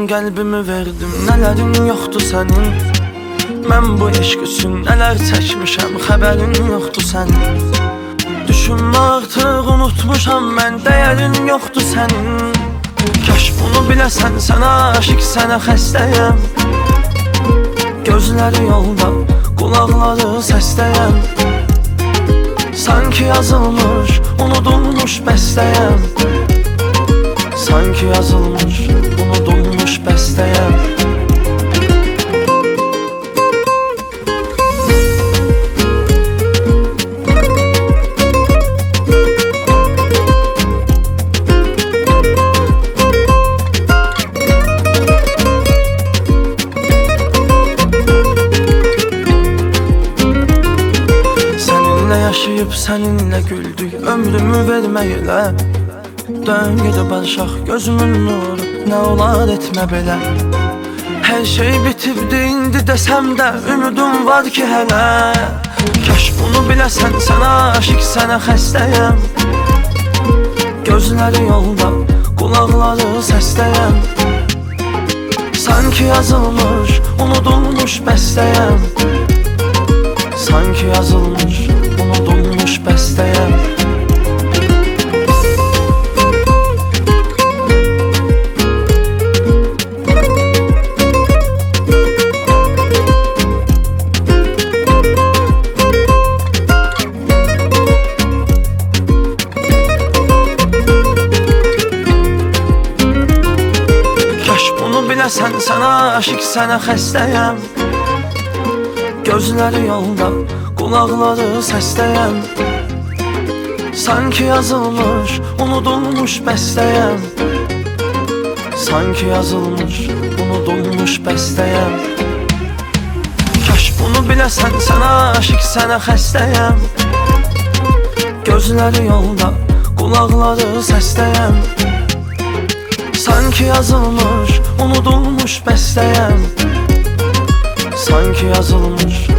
qəlbimi verdim, nələrin yoxdur sənin. Mən bu eşq üçün nələr çəkmişəm, xəbərin yoxdur sənin. Düşünmə artıq unutmuşam mən, dəyərin yoxdur sənin. Kaş bunu biləsən, sənə aşiq, sənə xəstəyəm. Gözləri yolda, qulaqları səstəyəm. Sanki yazılmış, unudulmuş bəstəyəm. Sanki yazılmış, unudulmuş bəstəyəm. Yaşayıb səninlə güldük, ömrümü verməklə. Dön gedib barışaq, gözümün nuru, nə olar etmə belə. Hər şey bitibdi indi desəm də, ümidum var ki hələ. Kaş bunu biləsən, sənə aşiq, sənə xəstəyəm. Gözləri yolda, qulaqları səstəyəm. Sanki yazılmış, unudulmuş bəstəyəm. Sanki yazılmış, unudulmuş bəstəyəm. Kaş bunu biləsən, sənə aşiq, sənə xəstəyəm. Gözləri yolda, qulaqları səstəyəm. Sanki yazılmış, unudulmuş bəstəyəm. Sanki yazılmış, unudulmuş bəstəyəm. Kaş bunu biləsən, sənə aşiq, sənə xəstəyəm. Gözləri yolda, qulaqları səstəyəm. Sanki yazılmış, unudulmuş bəstəyəm. Sanki yazılmış,